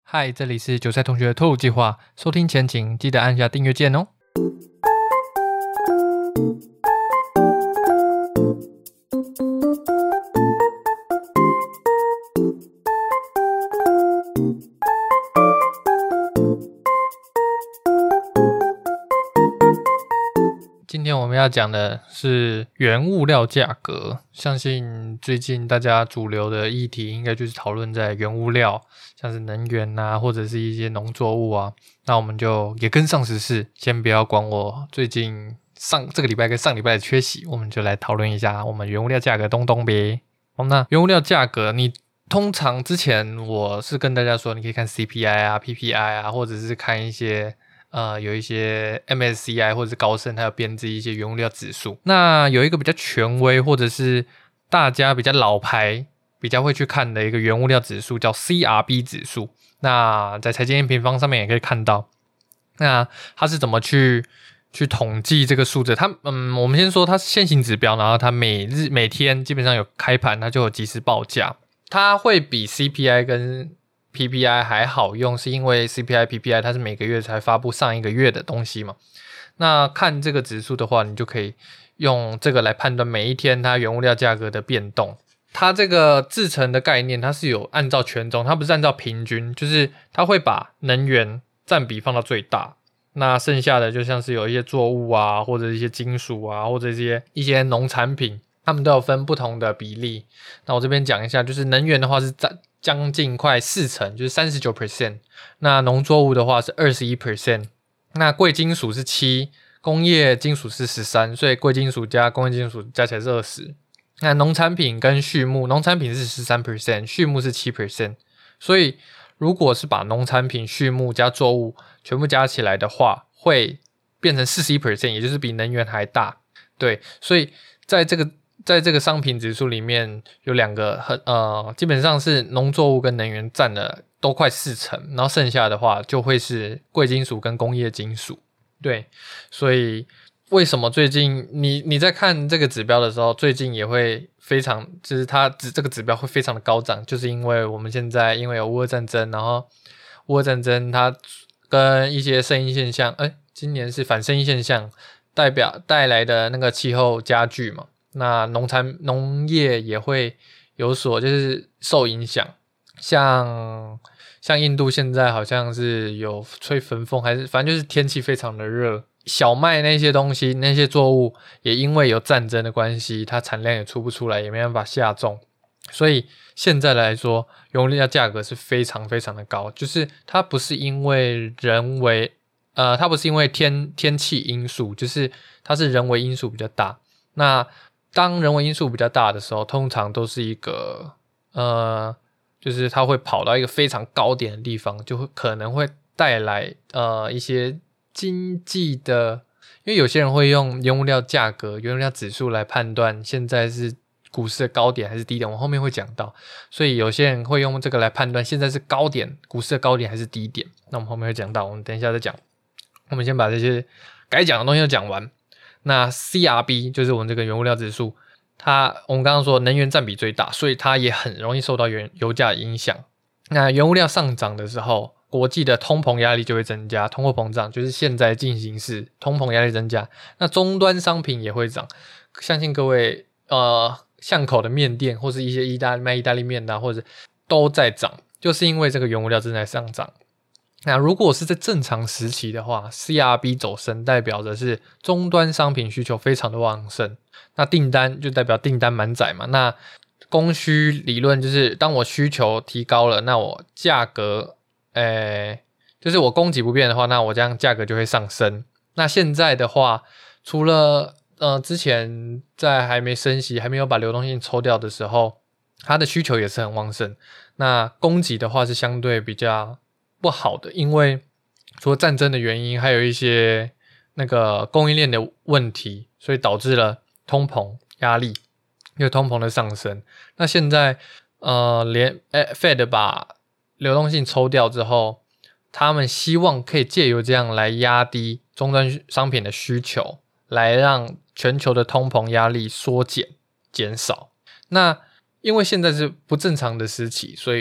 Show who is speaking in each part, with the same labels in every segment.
Speaker 1: 嗨，这里是韭菜同学的透露计划，收听前请记得按下订阅键哦。今天我们要讲的是原物料价格，相信最近大家主流的议题应该就是讨论在原物料，像是能源啊，或者是一些农作物啊。那我们就也跟上时事，先不要管我最近这个礼拜跟上礼拜的缺席，我们就来讨论一下我们原物料价格东呗。那原物料价格，你通常之前我是跟大家说，你可以看 CPI 啊、PPI 啊，或者是看一些有一些 MSCI 或者是高盛，它有编制一些原物料指数。那有一个比较权威，或者是大家比较老牌、比较会去看的一个原物料指数，叫 CRB 指数。那在财经平方上面也可以看到。那它是怎么去统计这个数字？我们先说它是现行指标，然后它每天基本上有开盘，它就有即时报价。它会比 CPI 跟PPI 还好用，是因为 CPI、PPI 它是每个月才发布上一个月的东西嘛。那看这个指数的话，你就可以用这个来判断每一天它原物料价格的变动。它这个制成的概念，它是有按照权重，它不是按照平均，就是它会把能源占比放到最大，那剩下的就像是有一些作物啊，或者一些金属啊，或者一些农产品，它们都有分不同的比例。那我这边讲一下，就是能源的话是将近快40%，就是 39%， 那农作物的话是 21%， 那贵金属是7%，工业金属是13%，所以贵金属加工业金属加起来是20%。那农产品跟畜牧，农产品是 13%， 畜牧是 7%， 所以如果是把农产品、畜牧加作物全部加起来的话，会变成 41%， 也就是比能源还大。对，所以在这个商品指数里面有两个基本上是农作物跟能源占了都快40%，然后剩下的话就会是贵金属跟工业金属。对，所以为什么最近你在看这个指标的时候，最近也会非常，就是这个指标会非常的高涨，就是因为我们现在因为有乌俄战争，然后乌俄战争它跟一些圣婴现象，今年是反圣婴现象带来的那个气候加剧嘛，那农业也会有所就是受影响，像印度现在好像是有吹焚风，还是反正就是天气非常的热。小麦那些东西，那些作物也因为有战争的关系，它产量也出不出来，也没办法下种，所以现在来说，原物料价格是非常非常的高，就是它不是因为它不是因为天气因素，就是它是人为因素比较大。那当人为因素比较大的时候，通常都是一个就是它会跑到一个非常高点的地方，就会可能会带来一些经济的，因为有些人会用原物料价格、原物料指数来判断现在是股市的高点还是低点，我后面会讲到，所以有些人会用这个来判断现在是高点，股市的高点还是低点，那我们后面会讲到，我们等一下再讲。我们先把这些该讲的东西都讲完。那 CRB 就是我们这个原物料指数，我们刚刚说能源占比最大，所以它也很容易受到油价的影响。那原物料上涨的时候，国际的通膨压力就会增加，通货膨胀就是现在进行式，通膨压力增加，那终端商品也会涨。相信各位巷口的面店或是一些卖意大利面或者都在涨，就是因为这个原物料正在上涨。那如果是在正常时期的话， CRB 走升代表的是终端商品需求非常的旺盛，那订单就代表订单满载嘛，那供需理论就是当我需求提高了，那我价格就是我供给不变的话，那我这样价格就会上升。那现在的话，除了之前在还没升息还没有把流动性抽掉的时候，它的需求也是很旺盛，那供给的话是相对比较不好的，因为除了战争的原因，还有一些那个供应链的问题，所以导致了通膨压力，因为通膨的上升。那现在连Fed 把流动性抽掉之后，他们希望可以借由这样来压低终端商品的需求，来让全球的通膨压力减少。那因为现在是不正常的时期，所以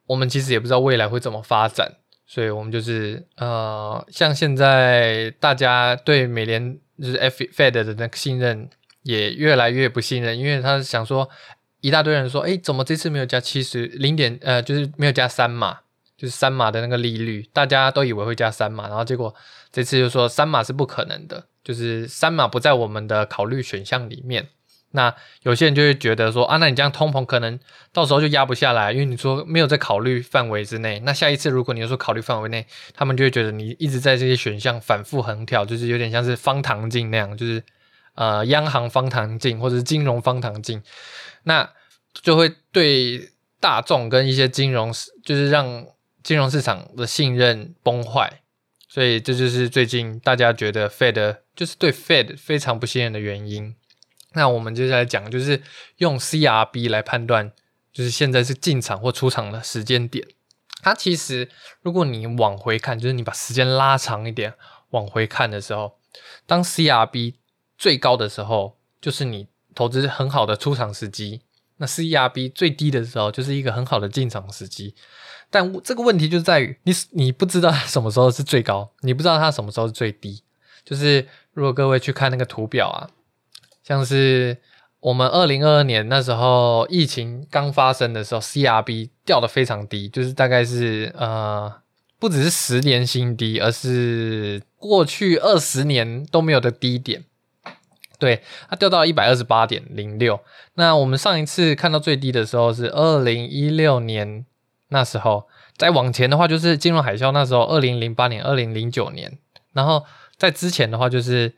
Speaker 1: 我们其实也不知道未来会怎么发展，所以我们就是像现在大家对美联就是 Fed 的那个信任也越来越不信任，因为他想说一大堆人说，怎么这次没有加就是没有加3码，就是3码的那个利率，大家都以为会加3码，然后结果这次就说3码是不可能的，就是3码不在我们的考虑选项里面。那有些人就会觉得说那你这样通膨可能到时候就压不下来，因为你说没有在考虑范围之内。那下一次如果你又说考虑范围内，他们就会觉得你一直在这些选项反复横跳，就是有点像是方糖镜那样，就是央行方糖镜或者是金融方糖镜，那就会对大众跟一些就是让金融市场的信任崩坏。所以这就是最近大家觉得 Fed 就是对 Fed 非常不信任的原因。那我们接下来讲就是用 CRB 来判断就是现在是进场或出场的时间点。它其实如果你往回看，就是你把时间拉长一点往回看的时候，当 CRB 最高的时候就是你投资很好的出场时机，那 CRB 最低的时候就是一个很好的进场时机。但这个问题就在于你不知道它什么时候是最高，你不知道它什么时候是最低。就是如果各位去看那个图表啊，像是我们2022年那时候疫情刚发生的时候 CRB 掉得非常低，就是大概是不只是10年新低，而是过去20年都没有的低点。对，它掉到 128.06。 那我们上一次看到最低的时候是2016年，那时候再往前的话就是金融海啸，那时候2008年2009年，然后在之前的话就是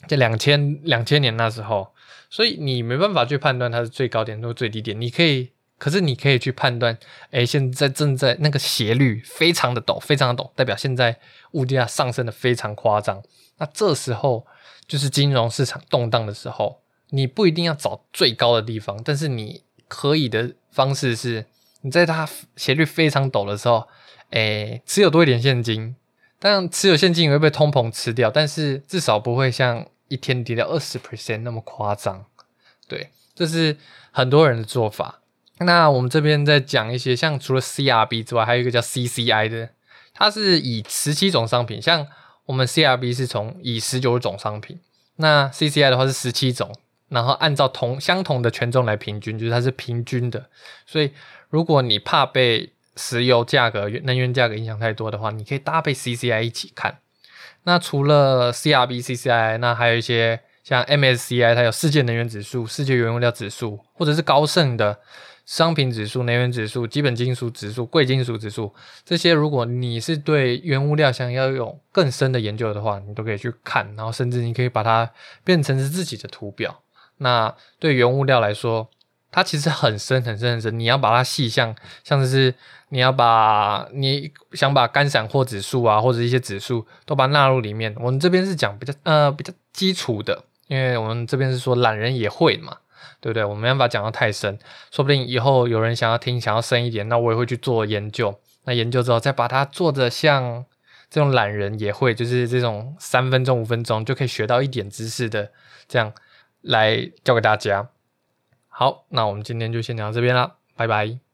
Speaker 1: 2000年那时候。所以你没办法去判断它是最高点或最低点，可是你可以去判断现在正在那个斜率非常的陡，非常的陡，代表现在物价上升的非常夸张。那这时候就是金融市场动荡的时候，你不一定要找最高的地方，但是你可以的方式是你在它斜率非常陡的时候持有多一点现金。当然持有现金也会被通膨吃掉，但是至少不会像一天跌掉 20% 那么夸张。对，这是很多人的做法。那我们这边再讲一些，像除了 CRB 之外，还有一个叫 CCI 的，它是以17种商品，像我们 CRB 是以19种商品，那 CCI 的话是17种，然后按照相同的权重来平均，就是它是平均的。所以如果你怕被石油价格、能源价格影响太多的话，你可以搭配 CCI 一起看。那除了 CRB、CCI， 那还有一些像 MSCI， 它有世界能源指数、世界原物料指数，或者是高盛的商品指数、能源指数、基本金属指数、贵金属指数，这些如果你是对原物料想要有更深的研究的话，你都可以去看，然后甚至你可以把它变成是自己的图表。那对原物料来说，它其实很深很深很深，你要把它细像是你想把干散货指数啊，或者一些指数都把它纳入里面。我们这边是讲比较基础的，因为我们这边是说懒人也会嘛，对不对？我没办法讲到太深，说不定以后有人想要听，想要深一点，那我也会去做研究。那研究之后再把它做得像这种懒人也会，就是这种3分钟5分钟就可以学到一点知识的，这样来教给大家。好，那我们今天就先聊到这边啦，拜拜。